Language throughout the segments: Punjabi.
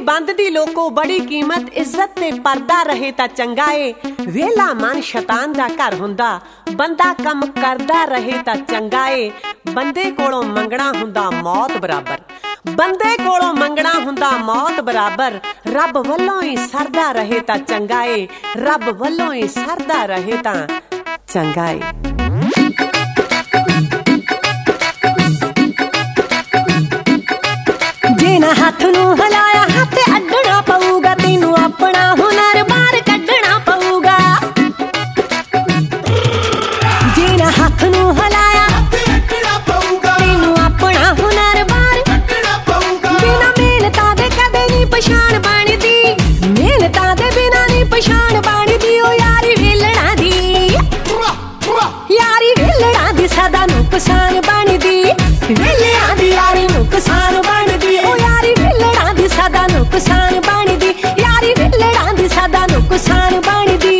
ਬੰਦ ਦੀ ਲੋਕੋ ਬੜੀ ਕੀਮਤ ਇੱਜ਼ਤ ਤੇ ਪਰਦਾ ਰਹੇ ਤਾਂ ਚੰਗਾ ਏ। ਵੇਲਾ ਮਨ ਸ਼ੈਤਾਨ ਦਾ ਘਰ ਹੁੰਦਾ, ਬੰਦਾ ਕੰਮ ਕਰਦਾ ਰਹੇ ਤਾਂ ਚੰਗਾ ਏ। ਬੰਦੇ ਕੋਲੋਂ ਮੰਗਣਾ ਹੁੰਦਾ ਮੌਤ ਬਰਾਬਰ, ਬੰਦੇ ਕੋਲੋਂ ਮੰਗਣਾ ਹੁੰਦਾ ਮੌਤ ਬਰਾਬਰ। ਰੱਬ ਵੱਲੋਂ ਹੀ ਸਰਦਾ ਰਹੇ ਤਾਂ ਚੰਗਾ ਏ, ਰੱਬ ਵੱਲੋਂ ਹੀ ਸਰਦਾ ਰਹੇ ਤਾਂ ਚੰਗਾ ਏ। ਜੇ ਨਾ ਹੱਥ ਨੂੰ ਹਿਲਾਇਆ ਹੱਥ ਅੱਡਣਾ ਪਊਗਾ, ਤੈਨੂੰ ਆਪਣਾ ਹੁਨਰ ਬਾਹਰ ਕੱਢਣਾ ਪਊਗਾ। ਜੇ ਨਾ ਹੱਥ ਨੂੰ ਹਿਲਾਇਆ ਤੈਨੂੰ ਆਪਣਾ ਹੁਨਰ ਬਾਹਰ ਕੱਢਣਾ ਪਊਗਾ। ਬਿਨਾਂ ਮਿਹਨਤਾਂ ਦੇ ਕਦੇ ਨਹੀਂ ਪਛਾਣ ਬਣਦੀ, ਮਿਹਨਤਾਂ ਦੇ ਬਿਨਾਂ ਨਹੀਂ ਪਛਾਣ ਬਣਦੀ। ਉਹ ਯਾਰੀ ਵੇਲਣਾ ਦੀ, ਯਾਰੀ ਵੇਲਣਾ ਦੀ ਸਦਾ ਨੁਕਸਾਨ ਬਣਦੀ, ਵੇਲਿਆਂ ਦੀ ਯਾਰੀ ਨੁਕਸਾਨ ਬਣਦੀ। ਉਹ ਯਾਰੀ ਵੇਲਣਾ ਦੀ ਸਦਾ ਨੁਕਸਾਨ ਬਣਦੀ, ਯਾਰੀ ਵੇਲਣਾ ਦੀ ਸਦਾ ਨੁਕਸਾਨ ਬਣਦੀ।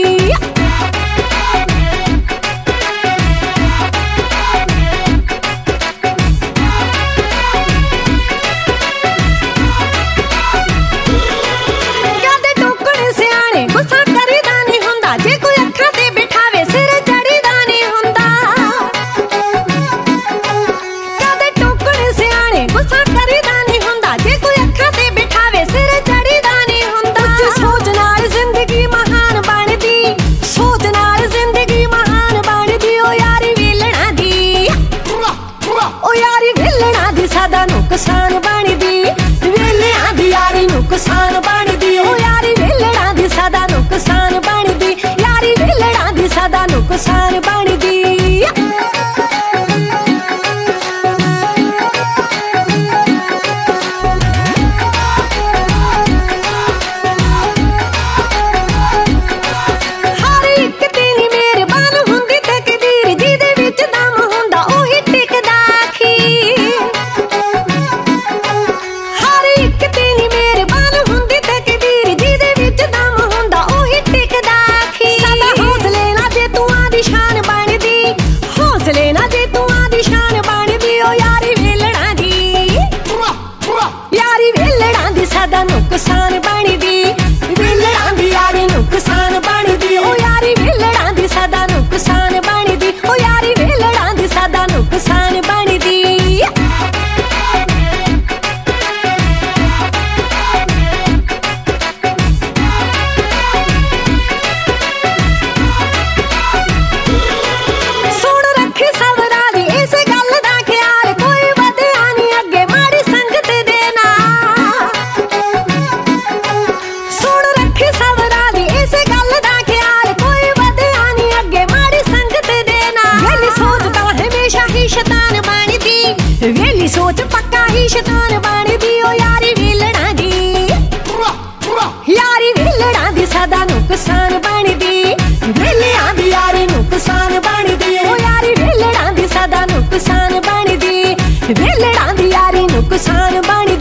ਕਦੇ ਟੋਕਣ ਸਿਆਣੇ ਗੁੱਸਾ ਕਰੀਦਾ ਨਹੀਂ ਹੁੰਦਾ, ਜੇ ਕੋਈ ਅੱਖਾਂ ਤੇ ਬਿਠਾਵੇ ਸਿਰ ਚੜੀਦਾ ਨਹੀਂ ਹੁੰਦਾ। ਕਦੇ ਟੋਕਣ ਸਿਆਣੇ ਗੁੱਸਾ ਕਰੀਦਾ ਨਹੀਂ ਹੁੰਦਾ, ਜੇ ਕੋਈ ਅੱਖਾਂ ਤੇ ਬਿਠਾਵੇ ਸਿਰ ਚੜੀਦਾ ਨਹੀਂ ਹੁੰਦਾ। ਉੱਚ ਸੋਚ ਨਾਲ ਜ਼ਿੰਦਗੀ ਮਹਾਨ ਬਣਦੀ, ਸੋਚ ਨਾਲ ਜ਼ਿੰਦਗੀ ਮਹਾਨ ਬਣਦੀ। ਉਹ ਯਾਰੀ ਵੇਲਣਾ ਦੀ, ਉਹ ਯਾਰੀ ਵੇਲਣਾ ਦੀ ਸਦਾ ਨੁਕਸਾਨ ਬਣਦੀ, ਵੇਲਿਆਂ ਦੀ ਯਾਰੀ ਨੁਕਸਾਨ ਬਣਦੀ। ਉਹ ਯਾਰੀ ਵੇਲਣਾ ਦੀ ਸਦਾ ਨੁਕਸਾਨ ਬਣਦੀ, ਯਾਰੀ ਵੇਲਣਾ ਦੀ ਸਦਾ ਨੁਕਸਾਨ ਬਣਦੀ। ਹਰ ਇੱਕ ਤੇ ਨੀ ਮਿਹਰਬਾਨ ਹੁੰਦੀ ਤਕਦੀਰ, ਜਿਹਦੇ ਵਿੱਚ ਦਮ ਹੁੰਦਾ ਉਹੀ ਟਿਕਦਾ ਅਖੀਰ। ਹਰ ਇੱਕ ਤੇ ਨੀ ਮਿਹਰਬਾਨ ਹੁੰਦੀ ਤਕਦੀਰ, ਜਿਹਦੇ ਵਿੱਚ ਦਮ ਹੁੰਦਾ ਉਹੀ ਟਿਕਦਾ ਅਖੀਰ। ਸਦਾ ਹੌਸਲੇ ਨਾਲ ਜੇ ਤੂੰ ਆਦੀ ਸ਼ਾਨ ਬਣਦੀ, ਹੌਸਲੇ ਨਾਲ ਜੇ ਤੂੰ ਆਦੀ ਸ਼ਾਨ ਬਣਦੀ। ਉਹ ਯਾਰੀ ਵੇਲਣਾ ਦੀ, ਯਾਰੀ ਵੇਲਣਾ ਦੀ ਸਦਾ ਨੁਕਸਾਨ ਬਣਦੀ, ਵੇਲਣਾ ਦੀ ਯਾਰੀ ਨੁਕਸਾਨ ਬਣਦੀ। ਉਹ ਯਾਰੀ ਵੇਲਣਾ ਦੀ ਸਦਾ ਨੁਕਸਾਨ ਬਣਦੀ, ਉਹ ਯਾਰੀ ਵੇਲਣਾ ਦੀ ਸਦਾ ਨੁਕਸਾਨ ਬਣਦੀ। ਸੁਣ ਰੱਖੀ ਸਬਰਾਂ ਦੀ ਇਸੇ ਗੱਲ ਦਾ ਖਿਆਲ, ਕੋਈ ਵਧਿਆ ਨੀ ਅੱਗੇ ਮਾੜੀ ਸੰਗਤ ਦੇ ਨਾਲ। ਸੁਣ ਰੱਖੀ ਸਬਰਾਂ ਦੀ ਇਸੇ ਗੱਲ ਦਾ ਖਿਆਲ, ਕੋਈ ਵਧਿਆ ਨੀ ਅੱਗੇ ਮਾੜੀ ਸੰਗਤ ਦੇ ਨਾਲ। ਵੇਲੀ ਸੋਚ ਤਾਂ ਹਮੇਸ਼ਾ ਹੀ ਸ਼ੈਤਾਨ ਬਣਦੀ, ਵੇਲੀ ਸੋਚ ਪੱਕਾ ਹੀ ਸ਼ੈਤਾਨ ਬਣਦੀ। ਉਹ ਯਾਰੀ ਵੇਲਣਾ ਦੀ, ਯਾਰੀ ਵੇਲਣਾ ਦੀ ਸਦਾ ਨੁਕਸਾਨ ਬਣਦੀ, ਵੇਲਿਆਂ ਦੀ ਯਾਰੀ ਨੁਕਸਾਨ ਬਣਦੀ। ਉਹ ਯਾਰੀ ਵੇਲਣਾ ਦੀ ਸਦਾ ਨੁਕਸਾਨ ਬਣਦੀ, ਵੇਲਣਾ ਦੀ ਯਾਰੀ ਨੁਕਸਾਨ ਬਣਦੀ।